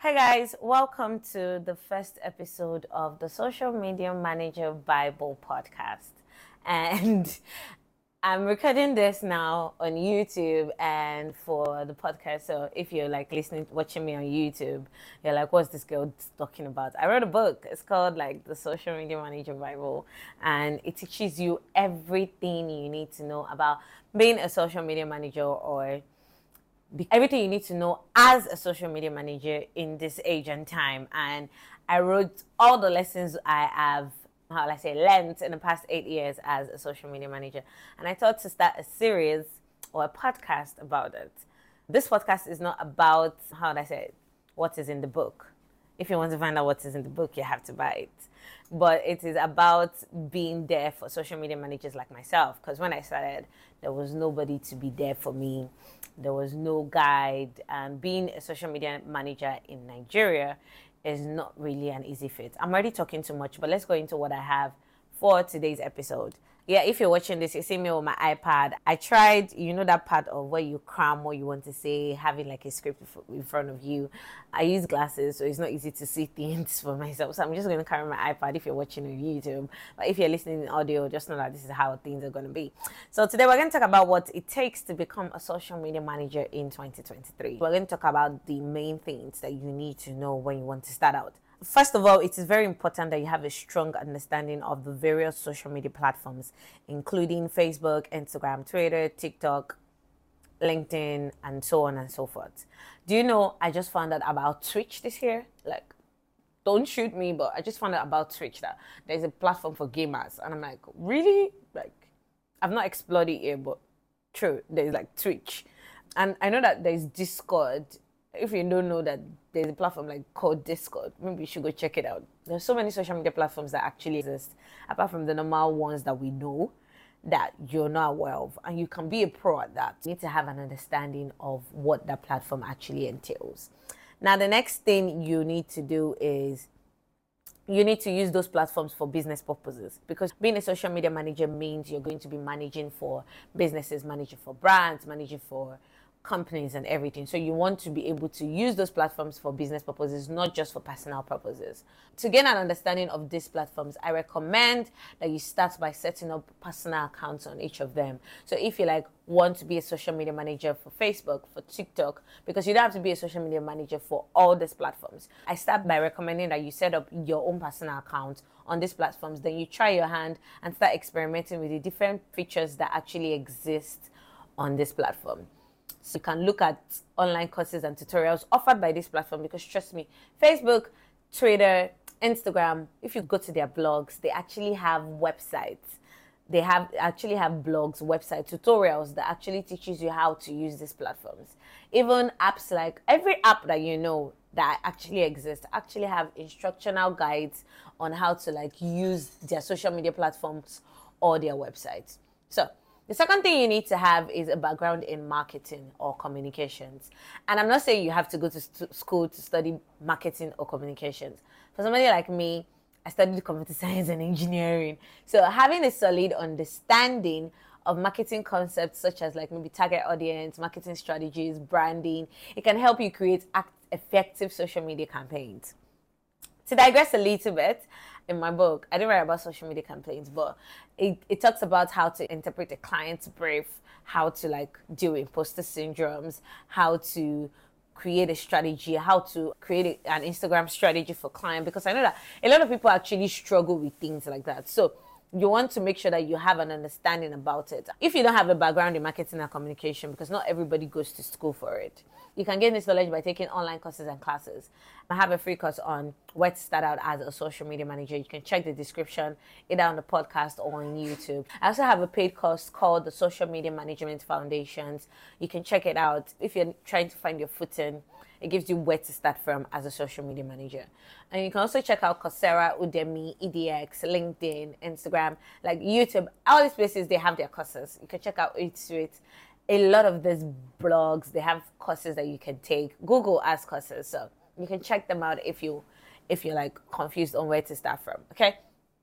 Hi guys, welcome to the first episode of the Social Media Manager Bible podcast. And I'm recording this now on YouTube and for the podcast. So if you're like listening, watching me on YouTube, you're like, what's this girl talking about? I wrote a book. It's called like the Social Media Manager Bible, and it teaches you everything you need to know about being a social media manager or everything you need to know as a social media manager in this age and time. And I wrote all the lessons I have, how I say, learned in the past 8 years as a social media manager. And I thought to start a series or a podcast about it. This podcast is not about, how I say, what is in the book. If you want to find out what is in the book, you have to buy it. But it is about being there for social media managers like myself. Because when I started, there was nobody to be there for me. There was no guide. And being a social media manager in Nigeria is not really an easy fit. I'm already talking too much, but let's go into what I have for today's episode. Yeah, if you're watching this, you see me with my iPad. I tried, that part of where you cram what you want to say, having like a script in front of you. I use glasses, so it's not easy to see things for myself. So I'm just going to carry my iPad if you're watching on YouTube. But if you're listening in audio, just know that this is how things are going to be. So today we're going to talk about what it takes to become a social media manager in 2023. We're going to talk about the main things that you need to know when you want to start out. First of all, it is very important that you have a strong understanding of the various social media platforms, including Facebook, Instagram, Twitter, TikTok, LinkedIn, and so on and so forth. Do you know, I just found out about Twitch this year? Like, don't shoot me, but I just found out about Twitch that there's a platform for gamers. And I'm like, really? Like, I've not explored it yet, but true, there's like Twitch. And I know that there's Discord. If you don't know that there's a platform like called Discord, maybe you should go check it out. There's so many social media platforms that actually exist, apart from the normal ones that we know that you're not aware of. And you can be a pro at that. You need to have an understanding of what that platform actually entails. Now, the next thing you need to do is you need to use those platforms for business purposes, because being a social media manager means you're going to be managing for businesses, managing for brands, managing for companies and everything. So you want to be able to use those platforms for business purposes, not just for personal purposes. To gain an understanding of these platforms, I recommend that you start by setting up personal accounts on each of them. So if you want to be a social media manager for Facebook, for TikTok, because you don't have to be a social media manager for all these platforms. I start by recommending that you set up your own personal account on these platforms. Then you try your hand and start experimenting with the different features that actually exist on this platform. So you can look at online courses and tutorials offered by this platform, because trust me, Facebook, Twitter, Instagram, if you go to their blogs, they actually have websites. They actually have blogs, website tutorials that actually teaches you how to use these platforms. Even apps, like every app that you know that actually exists actually have instructional guides on how to use their social media platforms or their websites. So the second thing you need to have is a background in marketing or communications. And I'm not saying you have to go to school to study marketing or communications. For somebody like me, I studied computer science and engineering. So having a solid understanding of marketing concepts such as maybe target audience, marketing strategies, branding, it can help you create effective social media campaigns. To digress a little bit, in my book, I didn't write about social media campaigns, but it talks about how to interpret a client's brief, how to deal with imposter syndromes, how to create a strategy, how to create an Instagram strategy for client, because I know that a lot of people actually struggle with things like that. So you want to make sure that you have an understanding about it. If you don't have a background in marketing and communication, because not everybody goes to school for it, you can gain this knowledge by taking online courses and classes. I have a free course on where to start out as a social media manager. You can check the description either on the podcast or on YouTube. I also have a paid course called the Social Media Management Foundations. You can check it out if you're trying to find your footing. It gives you where to start from as a social media manager. And you can also check out Coursera, Udemy, EDX, LinkedIn, Instagram, YouTube. All these places, they have their courses. You can check out Hootsuite. A lot of these blogs, they have courses that you can take. Google has courses, so you can check them out if you're confused on where to start from. Okay.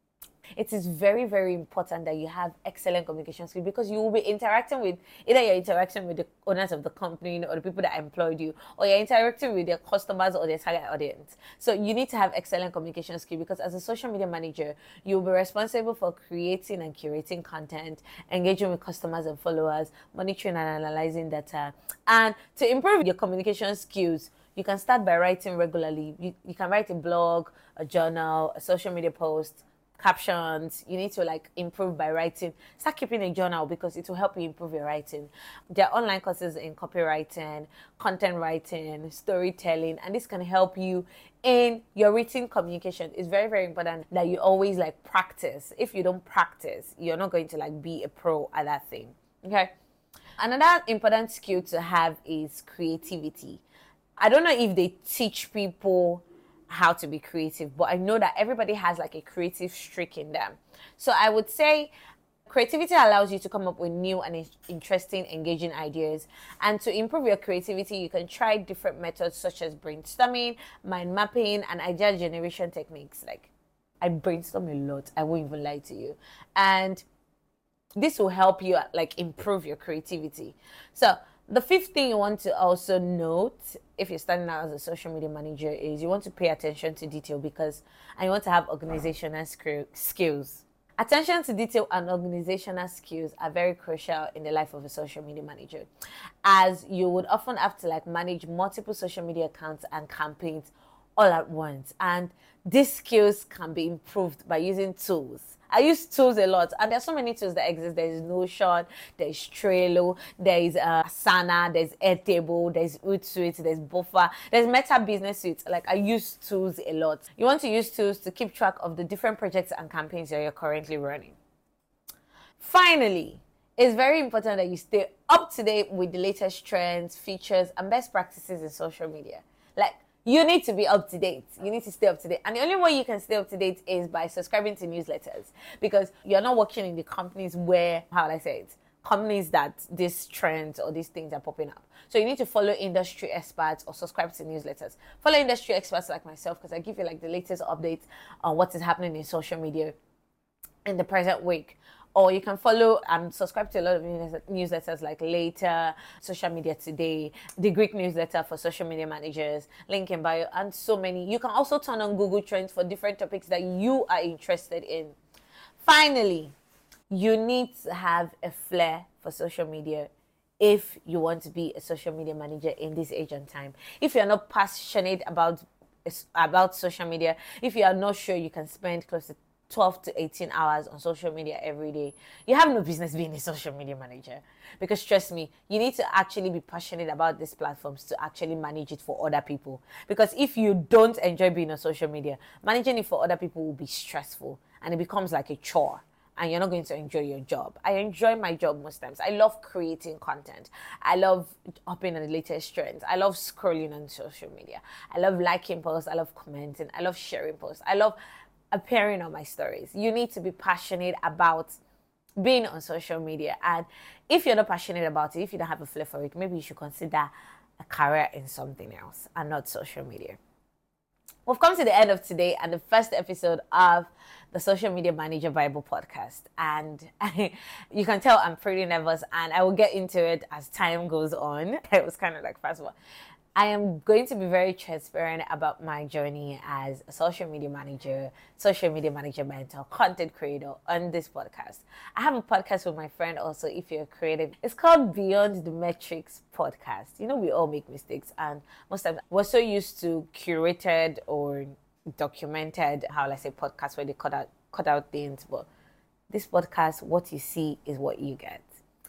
It is very, very important that you have excellent communication skills, because you will be interacting with, either you're interacting with the owners of the company or the people that employed you, or you're interacting with their customers or their target audience. So you need to have excellent communication skills, because as a social media manager, you'll be responsible for creating and curating content, engaging with customers and followers, monitoring and analyzing data. And to improve your communication skills, you can start by writing regularly. You can write a blog, a journal, a social media post, captions. You need to improve by writing. Start keeping a journal, because it will help you improve your writing. There are online courses in copywriting, content writing, storytelling, and this can help you in your written communication. It's very, very important that you always practice. If you don't practice, you're not going to be a pro at that thing. Okay. Another important skill to have is creativity. I don't know if they teach people how to be creative, but I know that everybody has a creative streak in them. So I would say creativity allows you to come up with new and interesting, engaging ideas. And to improve your creativity, you can try different methods such as brainstorming, mind mapping, and idea generation techniques. I brainstorm a lot, I won't even lie to you. And this will help you improve your creativity. So the fifth thing you want to also note if you're starting out as a social media manager is you want to pay attention to detail, and you want to have organizational skills. Attention to detail and organizational skills are very crucial in the life of a social media manager, as you would often have to manage multiple social media accounts and campaigns all at once. And these skills can be improved by using tools. I use tools a lot, and there's so many tools that exist. There's Notion, there's Trello, there's Asana, there's Airtable, there's Hootsuite, there's Buffer, there's Meta Business Suite. I use tools a lot. You want to use tools to keep track of the different projects and campaigns that you're currently running. Finally, it's very important that you stay up to date with the latest trends, features, and best practices in social media. You need to be up to date. You need to stay up to date. And the only way you can stay up to date is by subscribing to newsletters, because you're not working in the companies where, how would I say it, companies that these trends or these things are popping up. So you need to follow industry experts or subscribe to newsletters. Follow industry experts like myself, because I give you the latest updates on what is happening in social media in the present week. Or you can follow and subscribe to a lot of newsletters like Later, Social Media Today, the Greek newsletter for social media managers, link in bio, and so many. You can also turn on Google Trends for different topics that you are interested in. Finally, you need to have a flair for social media if you want to be a social media manager in this age and time. If you're not passionate about social media, if you are not sure you can spend close to 12 to 18 hours on social media every day, you have no business being a social media manager. Because trust me, you need to actually be passionate about these platforms to actually manage it for other people. Because if you don't enjoy being on social media, managing it for other people will be stressful, and it becomes like a chore, and you're not going to enjoy your job. I enjoy my job most times. I love creating content. I love hopping on the latest trends. I love scrolling on social media. I love liking posts. I love commenting. I love sharing posts. I love appearing on my stories. You need to be passionate about being on social media. And if you're not passionate about it, if you don't have a flair for it, maybe you should consider a career in something else and not social media. We've come to the end of today and the first episode of the Social Media Manager Bible podcast. And you can tell I'm pretty nervous, and I will get into it as time goes on. It was kind of fast forward. I am going to be very transparent about my journey as a social media manager mentor, content creator on this podcast. I have a podcast with my friend also, if you're creative. It's called Beyond the Metrics Podcast. We all make mistakes, and most times we're so used to curated or documented, podcasts where they cut out things. But this podcast, what you see is what you get.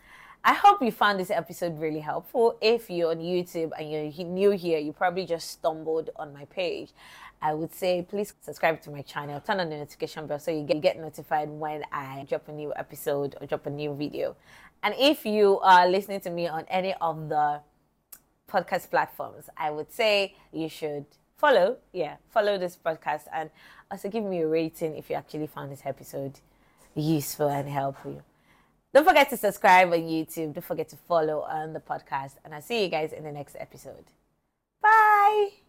I hope you found this episode really helpful. If you're on YouTube and you're new here, you probably just stumbled on my page, I would say please subscribe to my channel, turn on the notification bell so you get notified when I drop a new episode or drop a new video. And if you are listening to me on any of the podcast platforms, I would say you should follow this podcast, and also give me a rating if you actually found this episode useful and helpful. Don't forget to subscribe on YouTube. Don't forget to follow on the podcast. And I'll see you guys in the next episode. Bye.